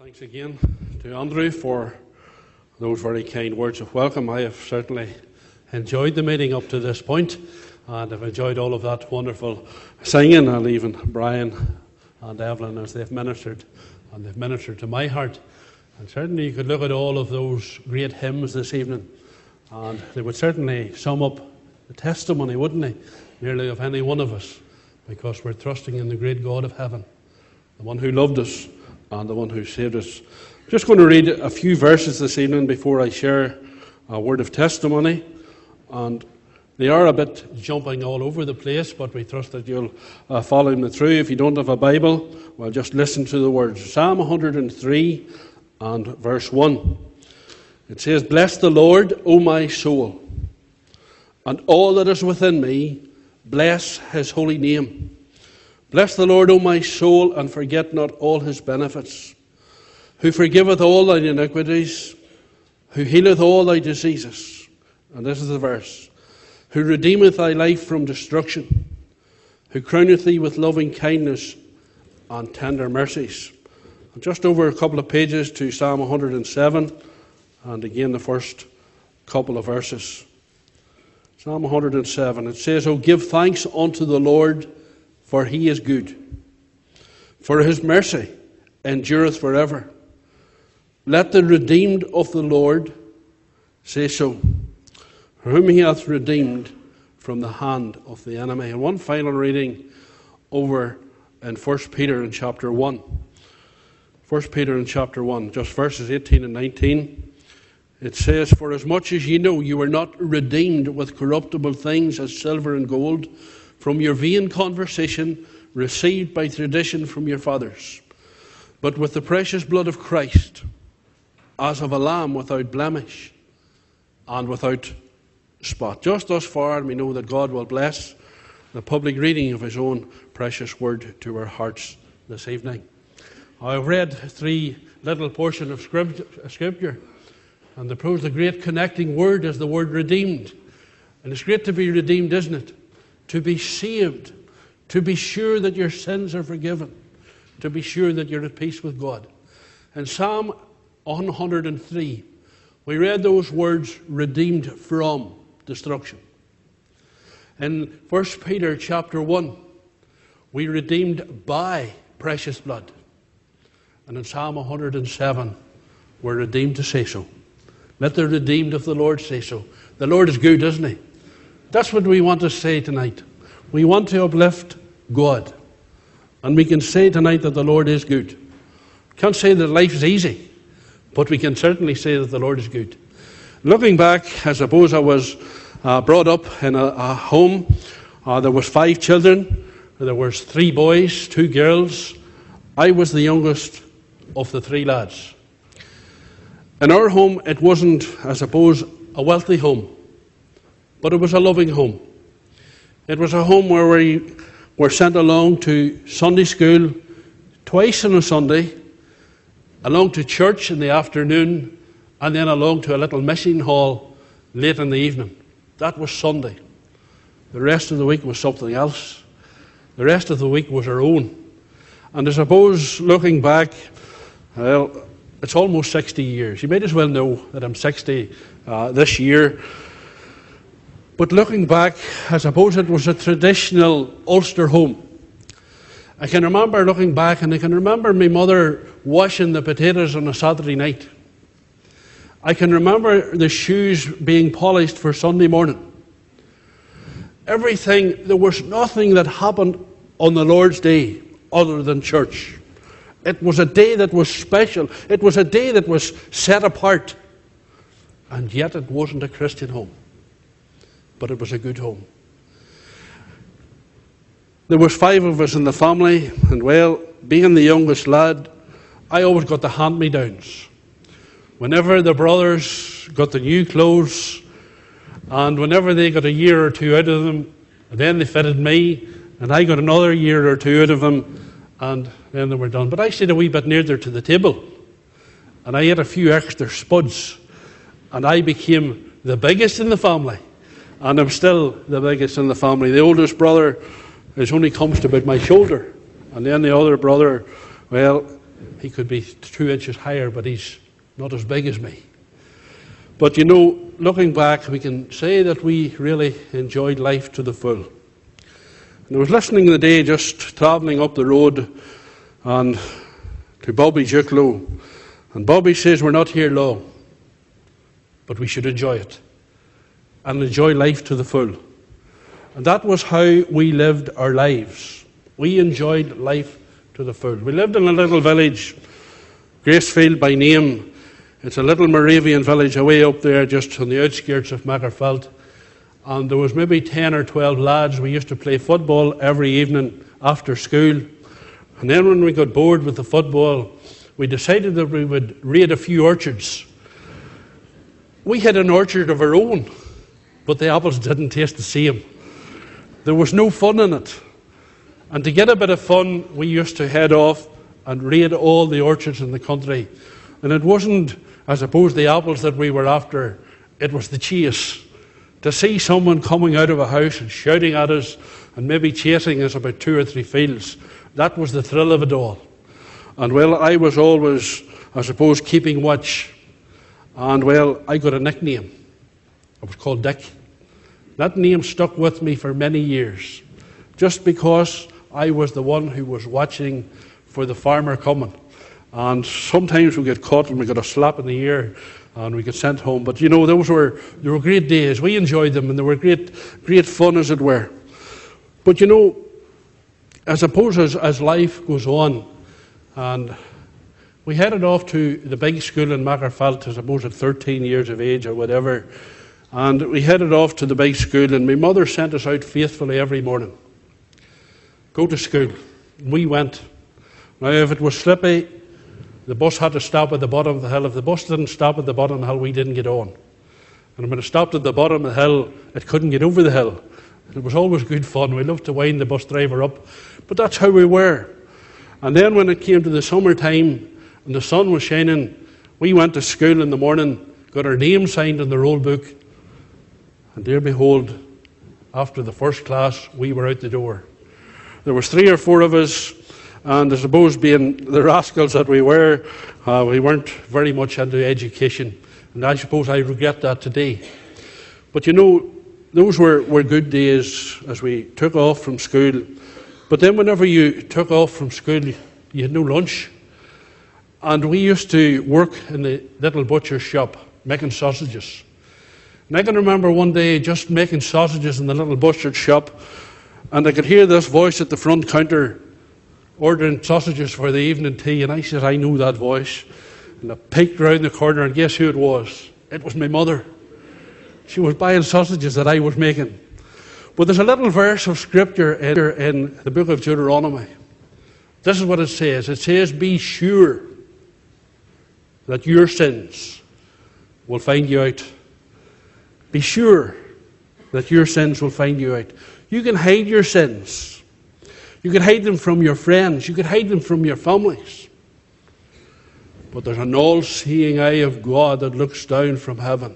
Thanks again to Andrew for those very kind words of welcome. I have certainly enjoyed the meeting up to this point, and I've enjoyed all of that wonderful singing, and even Brian and Evelyn as they've ministered, and they've ministered to my heart. And certainly you could look at all of those great hymns this evening, and they would certainly sum up the testimony, wouldn't they, nearly of any one of us, because we're trusting in the great God of heaven, the one who loved us and the one who saved us. I'm just going to read a few verses this evening before I share a word of testimony. And they are a bit jumping all over the place, but we trust that you'll follow me through. If you don't have a Bible, well, just listen to the words. Psalm 103 and verse 1. It says, "Bless the Lord, O my soul, and all that is within me, bless his holy name. Bless the Lord, O my soul, and forget not all his benefits, who forgiveth all thine iniquities, who healeth all thy diseases." And this is the verse. "Who redeemeth thy life from destruction, who crowneth thee with loving kindness and tender mercies." And just over a couple of pages to Psalm 107, and again the first couple of verses. Psalm 107, it says, "O give thanks unto the Lord, for he is good, for his mercy endureth forever. Let the redeemed of the Lord say so, whom he hath redeemed from the hand of the enemy." And one final reading over in 1 Peter in chapter 1. 1 Peter in chapter 1, just verses 18 and 19. It says, "For as much as ye know you were not redeemed with corruptible things as silver and gold, from your vain conversation received by tradition from your fathers, but with the precious blood of Christ, as of a lamb without blemish and without spot." Just thus far, and we know that God will bless the public reading of his own precious word to our hearts this evening. I've read three little portions of Scripture, and the great connecting word is the word redeemed. And it's great to be redeemed, isn't it? To be saved, to be sure that your sins are forgiven, to be sure that you're at peace with God. In Psalm 103, we read those words, redeemed from destruction. In 1 Peter chapter 1, we redeemed by precious blood. And in Psalm 107, we're redeemed to say so. Let the redeemed of the Lord say so. The Lord is good, isn't he? That's what we want to say tonight. We want to uplift God. And we can say tonight that the Lord is good. Can't say that life is easy, but we can certainly say that the Lord is good. Looking back, I suppose I was brought up in a home. There was 5 children. There was 3 boys, 2 girls. I was the youngest of the 3 lads. In our home, it wasn't, I suppose, a wealthy home, but it was a loving home. It was a home where we were sent along to Sunday school twice on a Sunday, along to church in the afternoon, and then along to a little mission hall late in the evening. That was Sunday. The rest of the week was something else. The rest of the week was our own. And I suppose, looking back, well, it's almost 60 years. You might as well know that I'm 60 this year. But looking back, I suppose it was a traditional Ulster home. I can remember looking back, and I can remember my mother washing the potatoes on a Saturday night. I can remember the shoes being polished for Sunday morning. Everything, there was nothing that happened on the Lord's Day other than church. It was a day that was special. It was a day that was set apart. And yet it wasn't a Christian home. But it was a good home. There was 5 of us in the family, and well, being the youngest lad, I always got the hand-me-downs. Whenever the brothers got the new clothes, and whenever they got a year or 2 out of them, then they fitted me, and I got another year or 2 out of them, and then they were done. But I stayed a wee bit nearer to the table, and I had a few extra spuds, and I became the biggest in the family. And I'm still the biggest in the family. The oldest brother only comes to about my shoulder. And then the other brother, well, He could be 2 inches higher, but he's not as big as me. But you know, looking back, we can say that we really enjoyed life to the full. And I was listening the day, just travelling up the road, and to Bobby Duclo. And Bobby says we're not here long, but we should enjoy it and enjoy life to the full. And that was how we lived our lives. We enjoyed life to the full. We lived in a little village, Gracefield by name. It's a little Moravian village away up there, just on the outskirts of Magherafelt. And there was maybe 10 or 12 lads. We used to play football every evening after school. And then when we got bored with the football, we decided that we would raid a few orchards. We had an orchard of our own, but the apples didn't taste the same. There was no fun in it. And to get a bit of fun, we used to head off and raid all the orchards in the country. And it wasn't, I suppose, the apples that we were after, it was the chase. To see someone coming out of a house and shouting at us and maybe chasing us about 2 or 3 fields, that was the thrill of it all. And well, I was always, I suppose, keeping watch. And well, I got a nickname. I was called Dick. That name stuck with me for many years, just because I was the one who was watching for the farmer coming. And sometimes we get caught and we got a slap in the ear and we get sent home. But you know, they were great days. We enjoyed them, and they were great fun, as it were. But you know, I suppose as life goes on, and we headed off to the big school in Magherafelt, I suppose at 13 years of age or whatever. And we headed off to the big school, and my mother sent us out faithfully every morning. Go to school. We went. Now, if it was slippy, the bus had to stop at the bottom of the hill. If the bus didn't stop at the bottom of the hill, we didn't get on. And when it stopped at the bottom of the hill, it couldn't get over the hill. It was always good fun. We loved to wind the bus driver up. But that's how we were. And then when it came to the summertime and the sun was shining, we went to school in the morning, got our names signed in the roll book, and dear behold, after the first class, we were out the door. There was 3 or 4 of us, and I suppose being the rascals that we were, we weren't very much into education. And I suppose I regret that today. But you know, those were good days as we took off from school. But then whenever you took off from school, you had no lunch. And we used to work in the little butcher's shop, making sausages. And I can remember one day just making sausages in the little butcher's shop, and I could hear this voice at the front counter ordering sausages for the evening tea, and I said, I knew that voice. And I peeked round the corner, and guess who it was? It was my mother. She was buying sausages that I was making. But there's a little verse of scripture in the book of Deuteronomy. This is what it says. It says, be sure that your sins will find you out. Be sure that your sins will find you out. You can hide your sins. You can hide them from your friends. You can hide them from your families. But there's an all-seeing eye of God that looks down from heaven.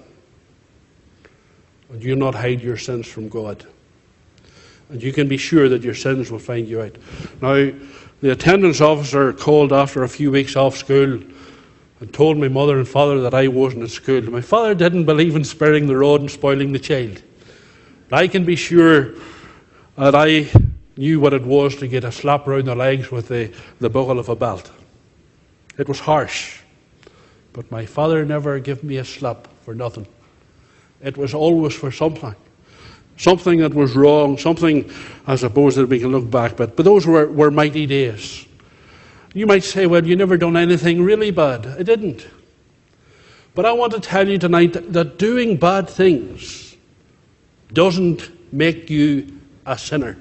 And you not hide your sins from God. And you can be sure that your sins will find you out. Now, the attendance officer called after a few weeks off school and told my mother and father that I wasn't at school. My father didn't believe in sparing the rod and spoiling the child. But I can be sure that I knew what it was to get a slap round the legs with the buckle of a belt. It was harsh, but my father never gave me a slap for nothing. It was always for something that was wrong, something, I suppose, that we can look back. But those were mighty days. You might say, well, you never done anything really bad. I didn't. But I want to tell you tonight that doing bad things doesn't make you a sinner.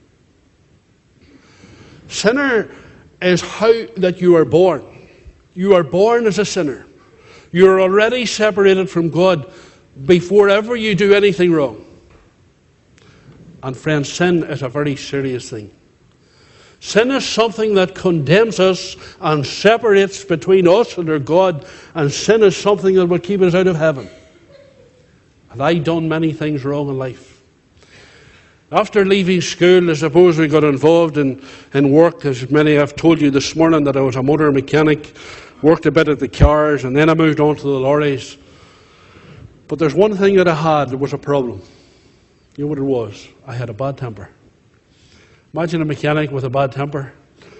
Sinner is how that you are born. You are born as a sinner. You are already separated from God before ever you do anything wrong. And friends, sin is a very serious thing. Sin is something that condemns us and separates between us and our God, and sin is something that will keep us out of heaven. And I've done many things wrong in life. After leaving school, I suppose we got involved in work, as many have told you this morning, that I was a motor mechanic, worked a bit at the cars, and then I moved on to the lorries. But there's one thing that I had that was a problem. You know what it was? I had a bad temper. Imagine a mechanic with a bad temper.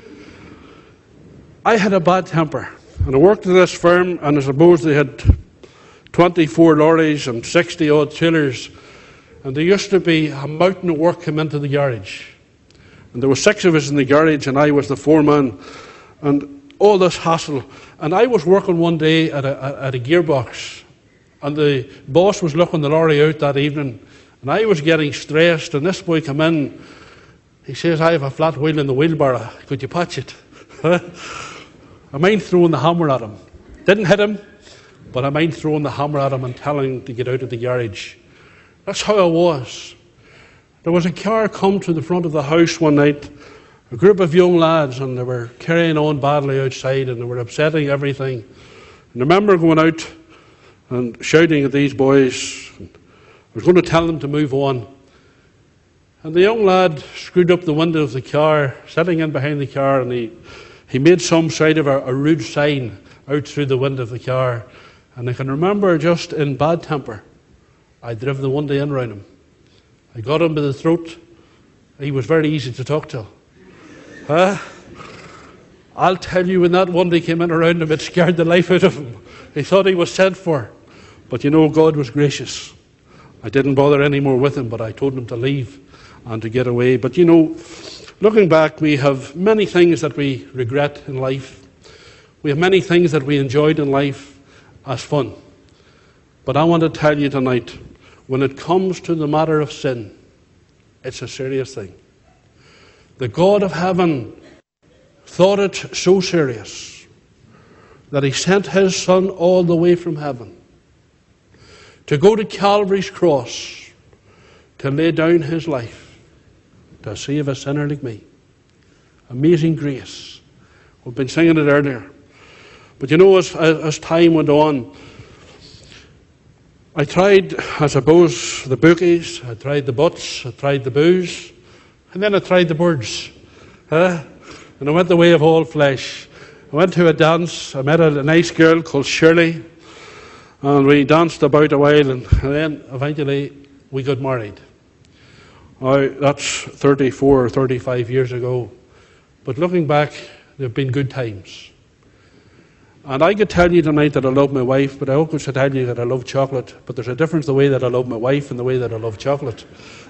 I had a bad temper. And I worked at this firm, and I suppose they had 24 lorries and 60-odd trailers. And there used to be a mountain of work come into the garage. And there were 6 of us in the garage, and I was the foreman. And all this hassle. And I was working one day at a gearbox. And the boss was looking the lorry out that evening. And I was getting stressed. And this boy came in. He says, I have a flat wheel in the wheelbarrow. Could you patch it? I mind throwing the hammer at him. Didn't hit him, but I mind throwing the hammer at him and telling him to get out of the garage. That's how I was. There was a car come to the front of the house one night, a group of young lads, and they were carrying on badly outside, and they were upsetting everything. And I remember going out and shouting at these boys. I was going to tell them to move on. And the young lad screwed up the window of the car, sitting in behind the car, and he made some sort of a rude sign out through the window of the car. And I can remember, just in bad temper, I drove the window in around him. I got him by the throat. He was very easy to talk to. I'll tell you, when that window came in around him, it scared the life out of him. He thought he was sent for. But you know, God was gracious. I didn't bother any more with him, but I told him to leave and to get away. But you know, looking back, we have many things that we regret in life. We have many things that we enjoyed in life as fun. But I want to tell you tonight, when it comes to the matter of sin, it's a serious thing. The God of heaven thought it so serious that he sent his Son all the way from heaven to go to Calvary's cross to lay down his life to save a sinner like me. Amazing grace. We've been singing it earlier. But you know, as time went on, I tried, I suppose, the bookies, I tried the butts, I tried the booze, and then I tried the birds. And I went the way of all flesh. I went to a dance, I met a nice girl called Shirley, and we danced about a while, and then eventually we got married. Now, that's 34 or 35 years ago. But looking back, there have been good times. And I could tell you tonight that I love my wife, but I also should tell you that I love chocolate. But there's a difference the way that I love my wife and the way that I love chocolate.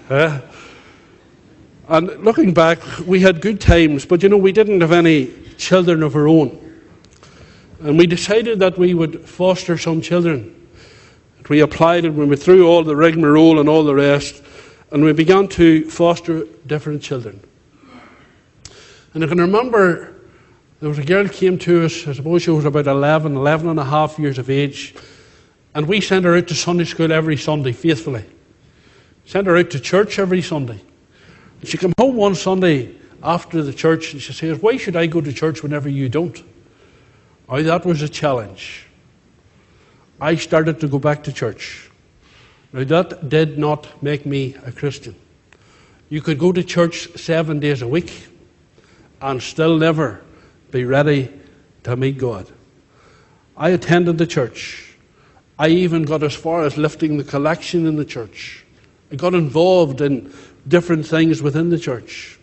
And looking back, we had good times, but you know, we didn't have any children of our own. And we decided that we would foster some children. We applied it, we went through all the rigmarole and all the rest, and we began to foster different children. And I can remember there was a girl came to us, I suppose she was about 11 and a half years of age, and we sent her out to Sunday school every Sunday, faithfully. Sent her out to church every Sunday. And she came home one Sunday after the church, and she says, why should I go to church whenever you don't? Oh, that was a challenge. I started to go back to church. Now, that did not make me a Christian. You could go to church 7 days a week and still never be ready to meet God. I attended the church. I even got as far as lifting the collection in the church. I got involved in different things within the church.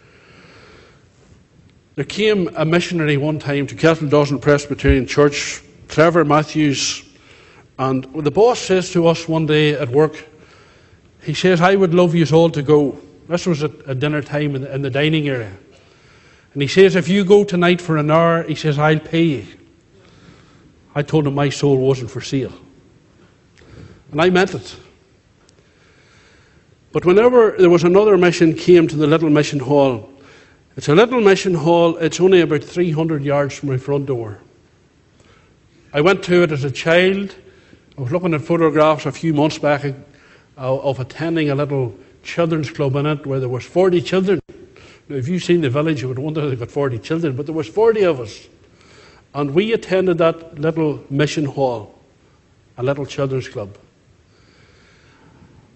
There came a missionary one time to Kettledawson Presbyterian Church, Trevor Matthews, and the boss says to us one day at work, he says, I would love you all to go. This was at dinner time in the dining area. And he says, if you go tonight for an hour, he says, I'll pay you. I told him my soul wasn't for sale. And I meant it. But whenever there was another mission came to the little mission hall, it's a little mission hall, it's only about 300 yards from my front door. I went to it as a child. I was looking at photographs a few months back of attending a little children's club in it where there was 40 children. Now, if you've seen the village, you would wonder they've got 40 children, but there was 40 of us. And we attended that little mission hall, a little children's club.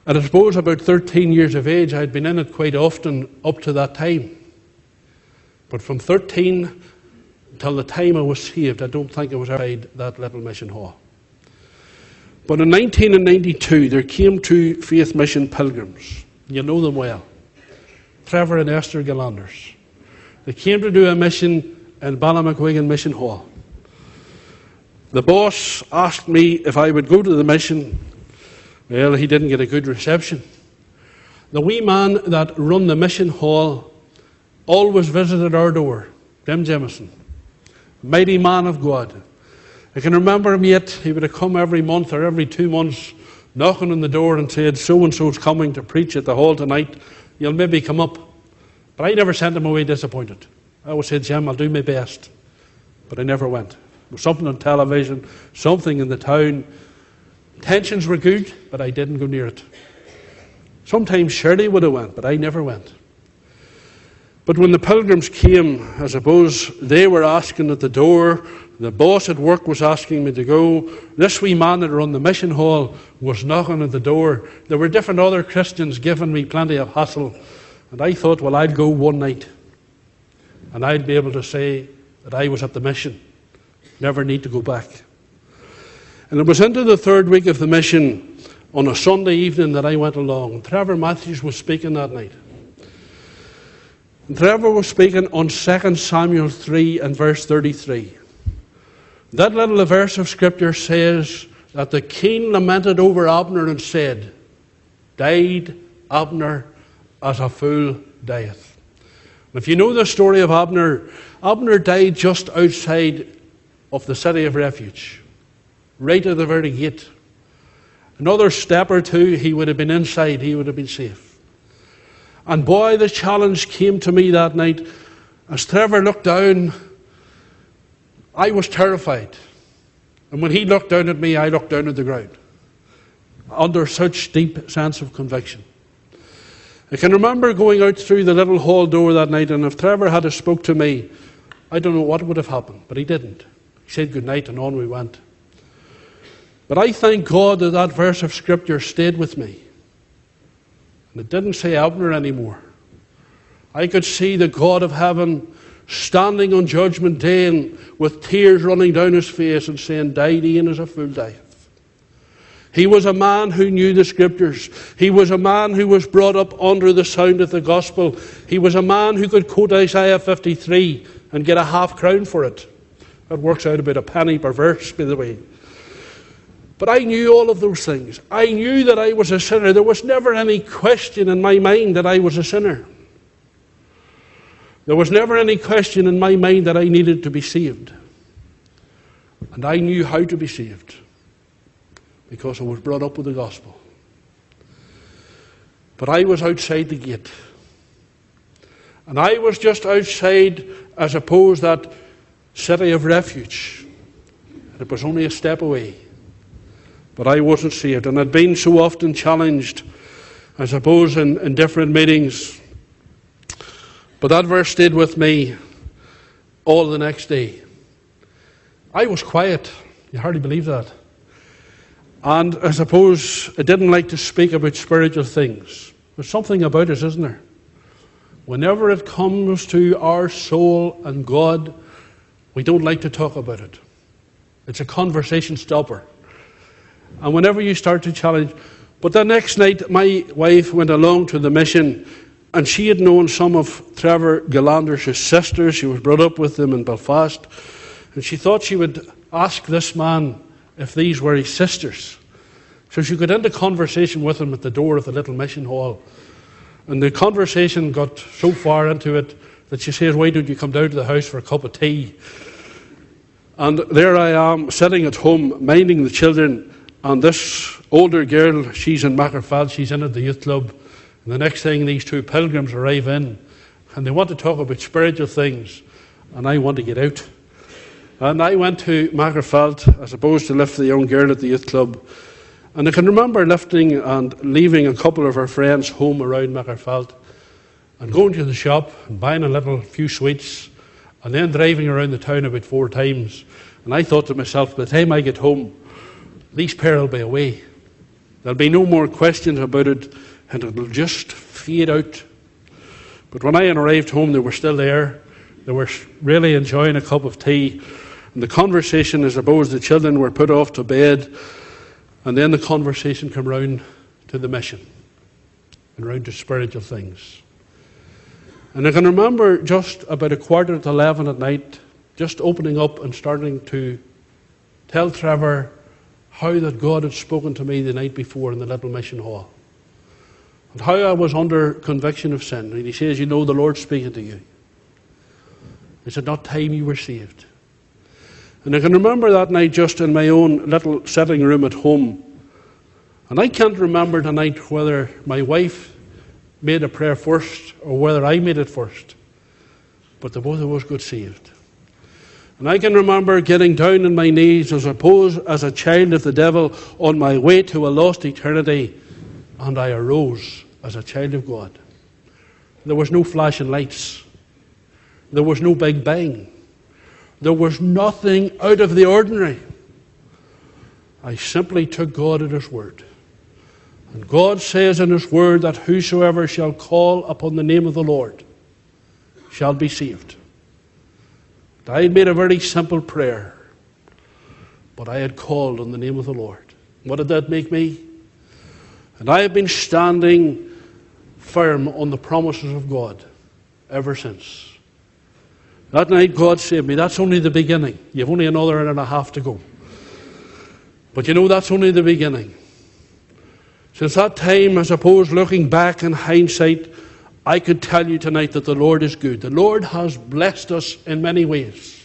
And I suppose about 13 years of age, I'd been in it quite often up to that time. But from 13 till the time I was saved, I don't think I was outside that little mission hall. But in 1992, there came two Faith Mission pilgrims. You know them well. Trevor and Esther Galanders. They came to do a mission in Ballymacwigan Mission Hall. The boss asked me if I would go to the mission. Well, he didn't get a good reception. The wee man that run the mission hall always visited our door, Tim Jemison, mighty man of God. I can remember him yet. He would have come every month or every 2 months, knocking on the door and said, so-and-so's coming to preach at the hall tonight. You'll maybe come up. But I never sent him away disappointed. I always said, Jim, I'll do my best. But I never went. There was something on television, something in the town. Tensions were good, but I didn't go near it. Sometimes Shirley would have went, but I never went. But when the pilgrims came, I suppose they were asking at the door. The boss at work was asking me to go. This wee man that run the mission hall was knocking at the door. There were different other Christians giving me plenty of hassle. And I thought, well, I'd go one night. And I'd be able to say that I was at the mission. Never need to go back. And it was into the third week of the mission on a Sunday evening that I went along. Trevor Matthews was speaking that night. And Trevor was speaking on 2 Samuel 3 and verse 33. That little verse of Scripture says that the king lamented over Abner and said, died Abner as a fool dieth. And if you know the story of Abner, Abner died just outside of the city of refuge, right at the very gate. Another step or two, he would have been inside, he would have been safe. And boy, the challenge came to me that night. As Trevor looked down, I was terrified. And when he looked down at me, I looked down at the ground, under such deep sense of conviction. I can remember going out through the little hall door that night, and if Trevor had spoke to me, I don't know what would have happened, but he didn't. He said good night, and on we went. But I thank God that that verse of Scripture stayed with me. And it didn't say Abner anymore. I could see the God of heaven standing on Judgment Day and with tears running down his face and saying, died Ian as a fool dieth. He was a man who knew the Scriptures. He was a man who was brought up under the sound of the gospel. He was a man who could quote Isaiah 53 and get a half crown for it. That works out about a penny per verse, by the way. But I knew all of those things. I knew that I was a sinner. There was never any question in my mind that I was a sinner. There was never any question in my mind that I needed to be saved. And I knew how to be saved, because I was brought up with the gospel. But I was outside the gate. And I was just outside, I suppose, that city of refuge. And it was only a step away. But I wasn't saved. And I'd been so often challenged, I suppose, in different meetings. But that verse stayed with me all the next day. I was quiet. You hardly believe that. And I suppose I didn't like to speak about spiritual things. There's something about it, isn't there? Whenever it comes to our soul and God, we don't like to talk about it. It's a conversation stopper. And whenever you start to challenge... But the next night, my wife went along to the mission, and she had known some of Trevor Galanders' sisters. She was brought up with them in Belfast. And she thought she would ask this man if these were his sisters. So she got into conversation with him at the door of the little mission hall. And the conversation got so far into it that she says, why don't you come down to the house for a cup of tea? And there I am, sitting at home, minding the children. And this older girl, she's in Magherafelt, she's in at the youth club. And the next thing, these two pilgrims arrive in. And they want to talk about spiritual things. And I want to get out. And I went to Magherafelt, I suppose, to lift the young girl at the youth club. And I can remember lifting and leaving a couple of our friends home around Magherafelt and going to the shop and buying a few sweets and then driving around the town about 4 times. And I thought to myself, by the time I get home, these pair will be away. There'll be no more questions about it, and it'll just fade out. But when I arrived home, they were still there. They were really enjoying a cup of tea. And the conversation, I suppose, the children were put off to bed. And then the conversation came round to the mission and round to spiritual things. And I can remember just about 11:15 at night, just opening up and starting to tell Trevor how that God had spoken to me the night before in the little mission hall. And how I was under conviction of sin. And he says, "You know, the Lord's speaking to you. It's not time you were saved." And I can remember that night just in my own little sitting room at home. And I can't remember tonight whether my wife made a prayer first or whether I made it first. But the both of us got saved. And I can remember getting down on my knees, as opposed as a child of the devil, on my way to a lost eternity. And I arose as a child of God. There was no flashing lights. There was no big bang. There was nothing out of the ordinary. I simply took God at His word. And God says in His word that whosoever shall call upon the name of the Lord shall be saved. I had made a very simple prayer, but I had called on the name of the Lord. What did that make me? And I have been standing firm on the promises of God ever since. That night God saved me. That's only the beginning. You've only another hour and a half to go. But you know, that's only the beginning. Since that time, I suppose, looking back in hindsight, I could tell you tonight that the Lord is good. The Lord has blessed us in many ways.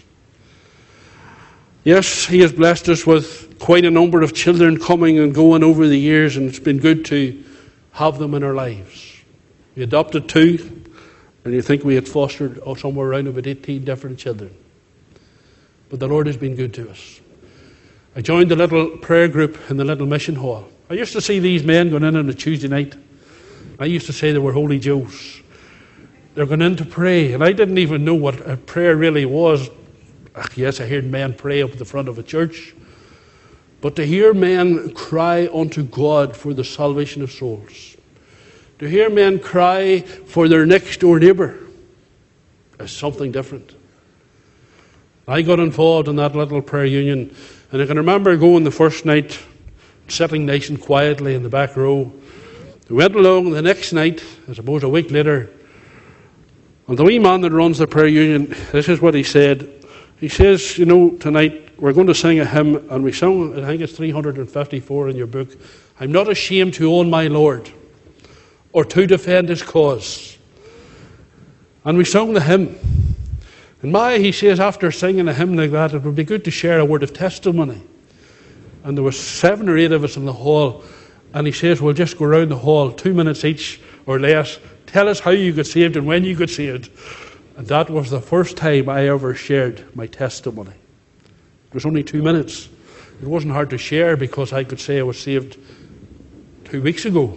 Yes, He has blessed us with quite a number of children coming and going over the years, and it's been good to have them in our lives. We adopted 2, and you think we had fostered somewhere around about 18 different children. But the Lord has been good to us. I joined the little prayer group in the little mission hall. I used to see these men going in on a Tuesday night. I used to say they were Holy Joes. They're going in to pray, and I didn't even know what a prayer really was. Yes, I heard men pray up at the front of a church. But to hear men cry unto God for the salvation of souls, to hear men cry for their next door neighbour, is something different. I got involved in that little prayer union, and I can remember going the first night, sitting nice and quietly in the back row. We went along the next night, I suppose a week later, and the wee man that runs the prayer union, this is what he said. He says, "You know, tonight we're going to sing a hymn," and we sung, I think it's 354 in your book, "I'm not ashamed to own my Lord, or to defend His cause." And we sung the hymn. And he says, after singing a hymn like that, it would be good to share a word of testimony. And there were 7 or 8 of us in the hall, and he says, "We'll just go around the hall, 2 minutes each or less. Tell us how you got saved and when you got saved." And that was the first time I ever shared my testimony. It was only 2 minutes. It wasn't hard to share because I could say I was saved 2 weeks ago.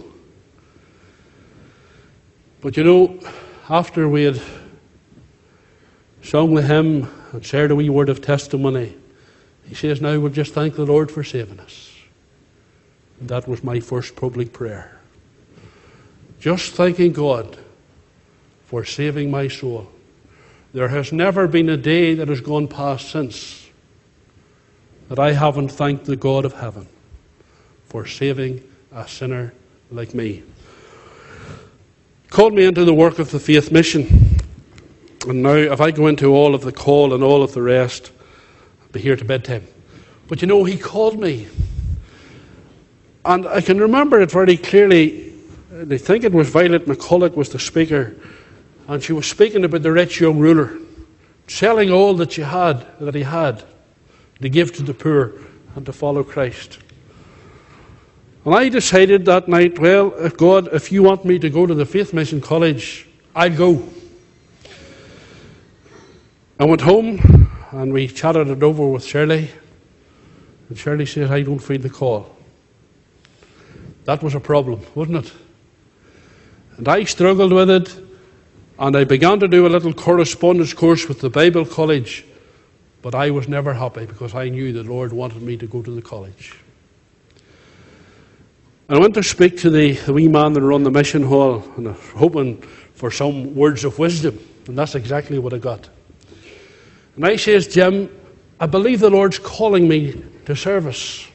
But you know, after we had sung the hymn and shared a wee word of testimony, he says, "Now we'll just thank the Lord for saving us." And that was my first public prayer. Just thanking God for saving my soul. There has never been a day that has gone past since that I haven't thanked the God of heaven for saving a sinner like me. He called me into the work of the Faith Mission. And now, if I go into all of the call and all of the rest, I'll be here to bedtime. But you know, He called me. And I can remember it very clearly. I think it was Violet McCulloch was the speaker. And she was speaking about the rich young ruler, selling all that he had, to give to the poor and to follow Christ. And I decided that night, well, God, if you want me to go to the Faith Mission College, I'll go. I went home and we chatted it over with Shirley. And Shirley said, "I don't feel the call." That was a problem, wasn't it? And I struggled with it. And I began to do a little correspondence course with the Bible College, but I was never happy because I knew the Lord wanted me to go to the college. And I went to speak to the wee man that run the mission hall, and I was hoping for some words of wisdom, and that's exactly what I got. And I says, Jim, I believe the Lord's calling me to service.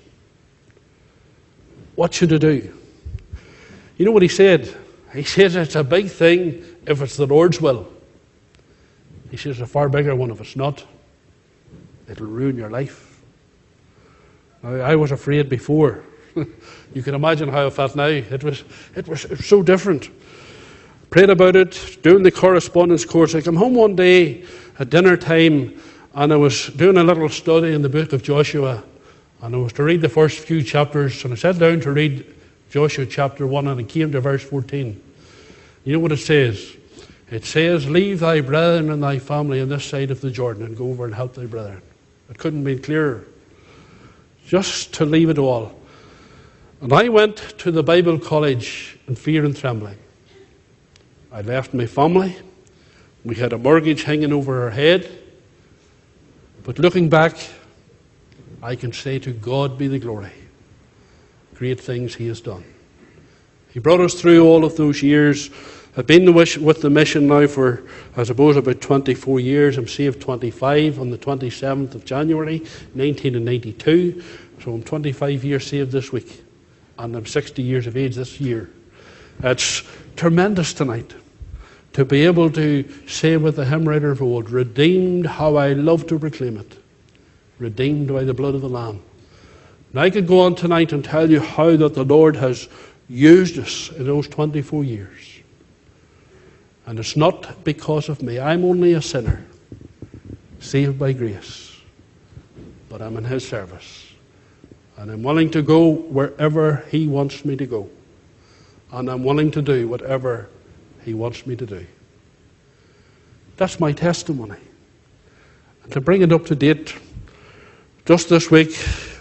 What should I do? You know what he said? He says it's a big thing if it's the Lord's will. He says it's a far bigger one if it's not. It'll ruin your life. Now, I was afraid before. You can imagine how I felt now. It was so different. Prayed about it, doing the correspondence course. I came home one day at dinner time, and I was doing a little study in the book of Joshua, and I was to read the first few chapters, and I sat down to read Joshua chapter 1, and I came to verse 14. You know what it says? It says, leave thy brethren and thy family on this side of the Jordan and go over and help thy brethren. It couldn't be clearer. Just to leave it all. And I went to the Bible college in fear and trembling. I left my family. We had a mortgage hanging over our head. But looking back, I can say to God be the glory. Great things he has done. He brought us through all of those years. I've been with the mission now for, I suppose, about 24 years. I'm saved 25 on the 27th of January, 1992. So I'm 25 years saved this week. And I'm 60 years of age this year. It's tremendous tonight to be able to say with the hymn writer of old, redeemed, how I love to proclaim it. Redeemed by the blood of the Lamb. And I could go on tonight and tell you how that the Lord has used us in those 24 years. And it's not because of me. I'm only a sinner, saved by grace. But I'm in his service. And I'm willing to go wherever he wants me to go. And I'm willing to do whatever he wants me to do. That's my testimony. And to bring it up to date, just this week,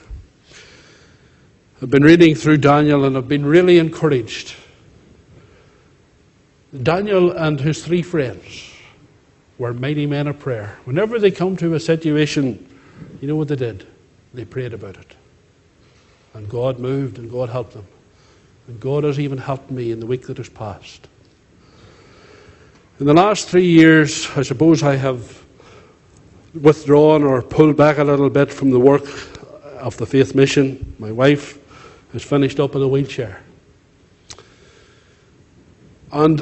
I've been reading through Daniel and I've been really encouraged. Daniel and his 3 friends were mighty men of prayer. Whenever they come to a situation, you know what they did? They prayed about it. And God moved and God helped them. And God has even helped me in the week that has passed. In the last 3 years, I suppose I have withdrawn or pulled back a little bit from the work of the Faith Mission. My wife has finished up in a wheelchair. And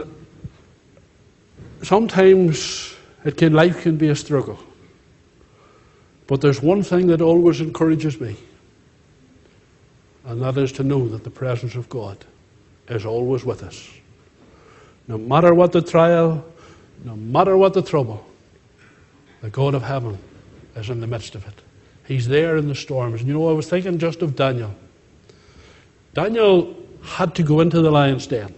sometimes life can be a struggle. But there's one thing that always encourages me. And that is to know that the presence of God is always with us. No matter what the trial, no matter what the trouble, the God of heaven is in the midst of it. He's there in the storms. And you know, I was thinking just of Daniel. Daniel had to go into the lion's den.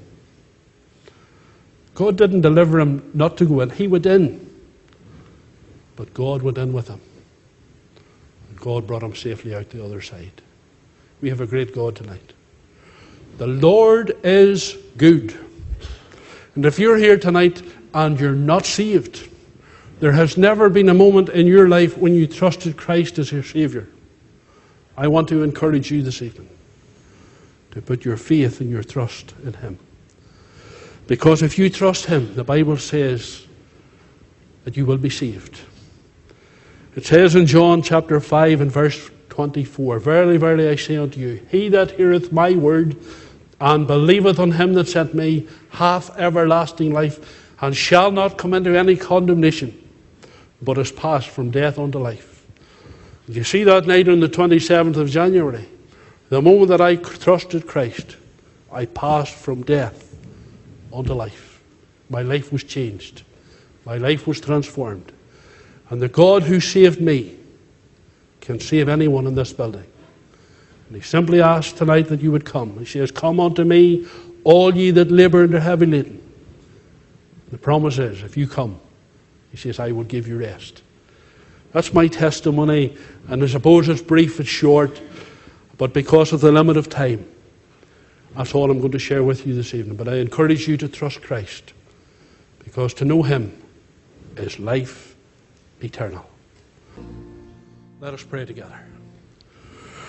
God didn't deliver him not to go in. He went in. But God went in with him. And God brought him safely out the other side. We have a great God tonight. The Lord is good. And if you're here tonight and you're not saved, there has never been a moment in your life when you trusted Christ as your Saviour. I want to encourage you this evening to put your faith and your trust in him. Because if you trust him, the Bible says that you will be saved. It says in John chapter 5 and verse 24, verily, verily, I say unto you, he that heareth my word and believeth on him that sent me hath everlasting life, and shall not come into any condemnation, but is passed from death unto life. And you see that night on the 27th of January, the moment that I trusted Christ, I passed from death unto life. My life was changed. My life was transformed. And the God who saved me can save anyone in this building. And he simply asks tonight that you would come. He says, come unto me, all ye that labour and are heavy laden. The promise is, if you come, he says, I will give you rest. That's my testimony, and I suppose it's brief, it's short, but because of the limit of time, that's all I'm going to share with you this evening. But I encourage you to trust Christ, because to know him is life eternal. Let us pray together.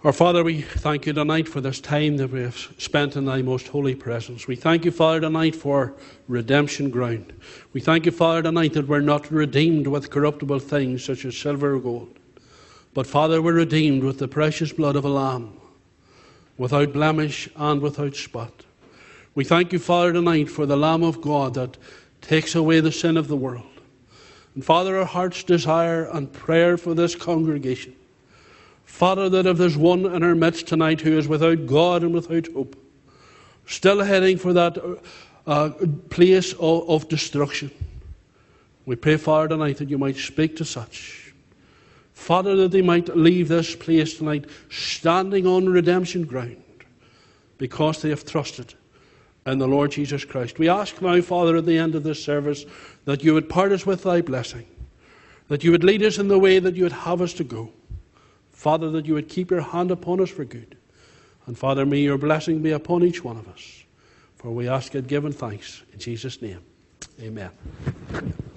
Our Father, we thank you tonight for this time that we have spent in thy most holy presence. We thank you, Father, tonight for redemption ground. We thank you, Father, tonight that we're not redeemed with corruptible things such as silver or gold. But, Father, we're redeemed with the precious blood of a lamb, without blemish and without spot. We thank you, Father, tonight for the Lamb of God that takes away the sin of the world. And, Father, our heart's desire and prayer for this congregation, Father, that if there's one in our midst tonight who is without God and without hope, still heading for that place of destruction, we pray, Father, tonight that you might speak to such. Father, that they might leave this place tonight standing on redemption ground because they have trusted in the Lord Jesus Christ. We ask now, Father, at the end of this service, that you would part us with thy blessing, that you would lead us in the way that you would have us to go. Father, that you would keep your hand upon us for good. And Father, may your blessing be upon each one of us. For we ask it given thanks in Jesus' name. Amen.